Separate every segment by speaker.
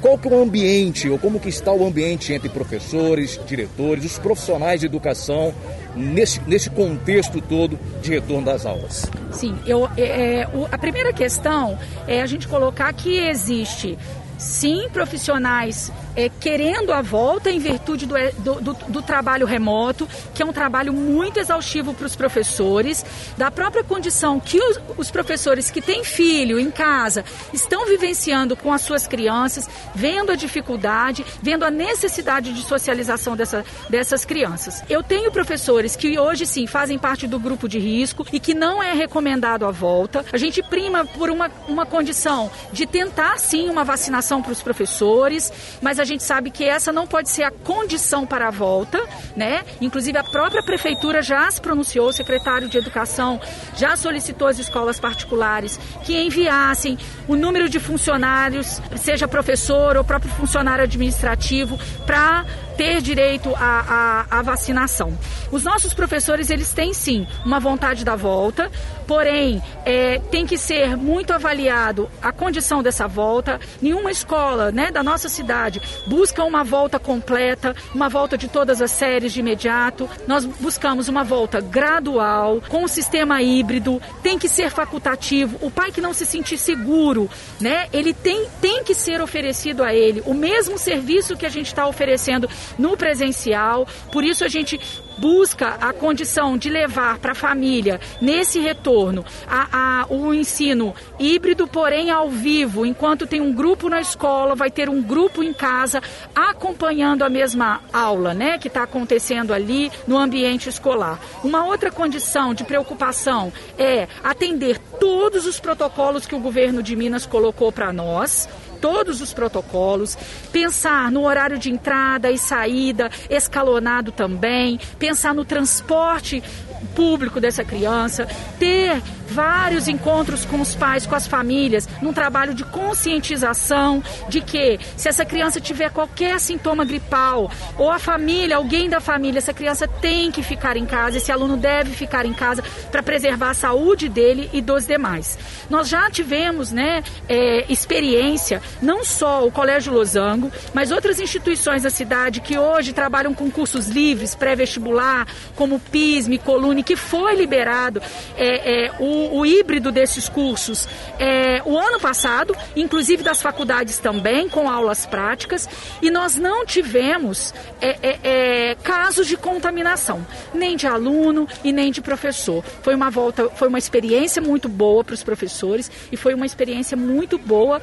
Speaker 1: qual que é o ambiente, ou como que está o ambiente entre professores, diretores, os profissionais de educação, nesse contexto todo de retorno das aulas?
Speaker 2: Sim, a primeira questão é a gente colocar que existe, sim, profissionais querendo a volta em virtude do trabalho remoto, que é um trabalho muito exaustivo para os professores, da própria condição que os professores que têm filho em casa estão vivenciando com as suas crianças, vendo a dificuldade, vendo a necessidade de socialização dessas crianças. Eu tenho professores que hoje sim fazem parte do grupo de risco e que não é recomendado a volta. A gente prima por uma condição de tentar sim uma vacinação para os professores, mas a gente sabe que essa não pode ser a condição para a volta, né? Inclusive a própria prefeitura já se pronunciou, o secretário de Educação já solicitou às escolas particulares que enviassem o número de funcionários, seja professor ou próprio funcionário administrativo, para ter direito à vacinação. Os nossos professores, eles têm sim uma vontade da volta, porém tem que ser muito avaliado a condição dessa volta. Nenhuma escola, né, da nossa cidade busca uma volta completa, uma volta de todas as séries de imediato. Nós buscamos uma volta gradual, com um sistema híbrido, tem que ser facultativo. O pai que não se sentir seguro, né, ele tem que ser oferecido a ele o mesmo serviço que a gente está oferecendo no presencial. Por isso a gente busca a condição de levar para a família, nesse retorno, o ensino híbrido, porém ao vivo. Enquanto tem um grupo na escola, vai ter um grupo em casa acompanhando a mesma aula, né, que está acontecendo ali no ambiente escolar. Uma outra condição de preocupação é atender todos os protocolos que o governo de Minas colocou para nós, todos os protocolos, pensar no horário de entrada e saída escalonado também, pensar no transporte público dessa criança, ter vários encontros com os pais, com as famílias, num trabalho de conscientização de que se essa criança tiver qualquer sintoma gripal, ou a família, alguém da família, essa criança tem que ficar em casa, esse aluno deve ficar em casa para preservar a saúde dele e dos demais. Nós já tivemos, né, experiência, não só o Colégio Losango, mas outras instituições da cidade que hoje trabalham com cursos livres, pré-vestibular, como PISM, Colune, que foi liberado o híbrido desses cursos o ano passado, inclusive das faculdades também, com aulas práticas, e nós não tivemos casos de contaminação, nem de aluno e nem de professor. Foi uma experiência muito boa para os professores e foi uma experiência muito boa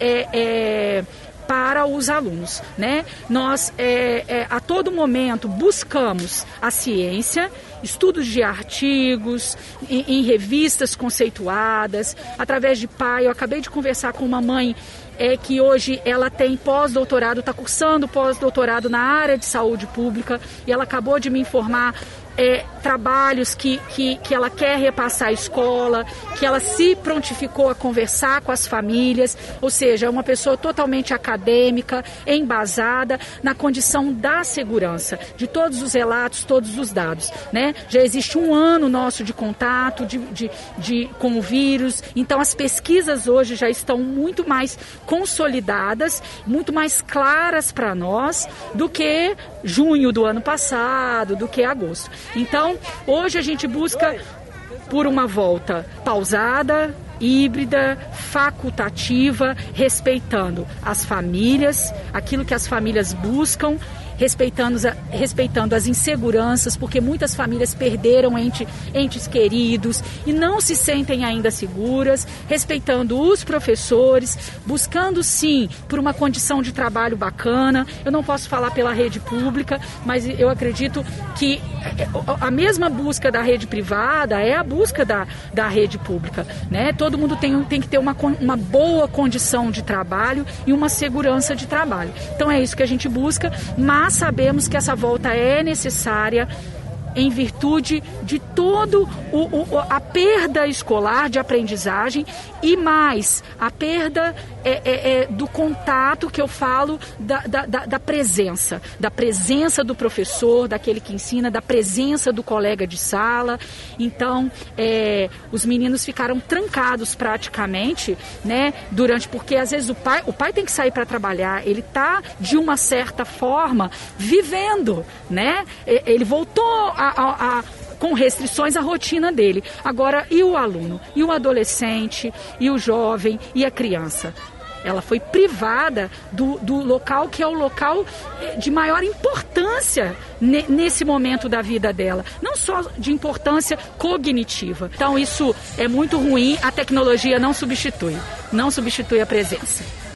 Speaker 2: para os alunos, né? Nós, a todo momento, buscamos a ciência, estudos de artigos, em revistas conceituadas, através de pai. Eu acabei de conversar com uma mãe que hoje ela tem pós-doutorado, está cursando pós-doutorado na área de saúde pública, e ela acabou de me informar trabalhos que ela quer repassar à escola, que ela se prontificou a conversar com as famílias, ou seja, é uma pessoa totalmente acadêmica, embasada na condição da segurança, de todos os relatos, todos os dados, né? Já existe um ano nosso de contato com o vírus, então as pesquisas hoje já estão muito mais consolidadas, muito mais claras para nós do que junho do ano passado, do que agosto. Então, hoje a gente busca por uma volta pausada, híbrida, facultativa, respeitando as famílias, aquilo que as famílias buscam, respeitando as inseguranças, porque muitas famílias perderam entes queridos e não se sentem ainda seguras, respeitando os professores, buscando sim por uma condição de trabalho bacana. Eu não posso falar pela rede pública, mas eu acredito que a mesma busca da rede privada é a busca da rede pública, né? Todo mundo tem que ter uma boa condição de trabalho e uma segurança de trabalho. Então é isso que a gente busca, mas sabemos que essa volta é necessária em virtude de todo a perda escolar de aprendizagem e mais a perda do contato que eu falo da presença do professor, daquele que ensina, da presença do colega de sala. Então, os meninos ficaram trancados praticamente, né, porque às vezes o pai tem que sair para trabalhar, ele está de uma certa forma vivendo, né? Ele voltou com restrições à rotina dele. Agora, e o aluno? E o adolescente? E o jovem? E a criança? Ela foi privada do local que é o local de maior importância nesse momento da vida dela. Não só de importância cognitiva. Então, isso é muito ruim. A tecnologia não substitui a presença.